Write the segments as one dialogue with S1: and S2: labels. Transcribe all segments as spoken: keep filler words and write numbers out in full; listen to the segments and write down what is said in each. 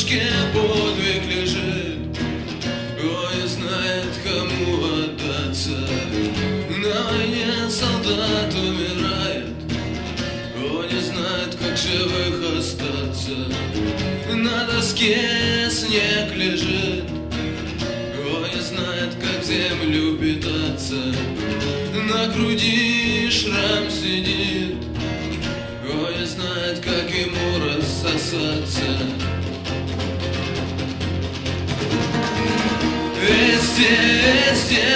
S1: табличке подвиг лежит. Ой, знает, кому отдаться. На войне солдат умирает. Ой, не знает, как живых остаться. На доске снег лежит. Ой, не знает, как в землю питаться. На груди шрам сидит. Ой, не знает, как ему рассосаться. Везде, везде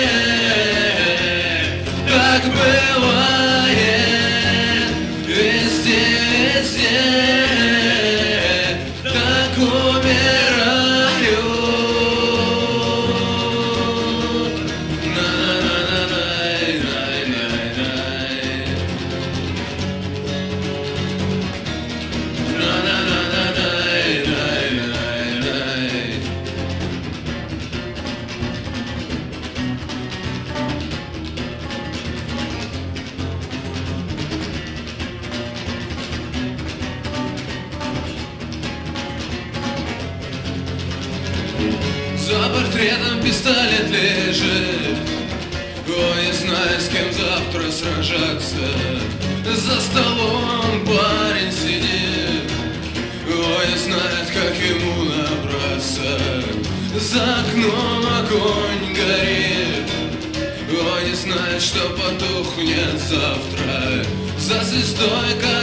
S1: так бывает. Везде, везде так умирают. За портретом пистолет лежит. Ой, не знаю, с кем завтра сражаться. За столом парень сидит. Ой, не знает, как ему набраться. За окном огонь горит. Ой, не знает, что потухнет завтра. За звездой,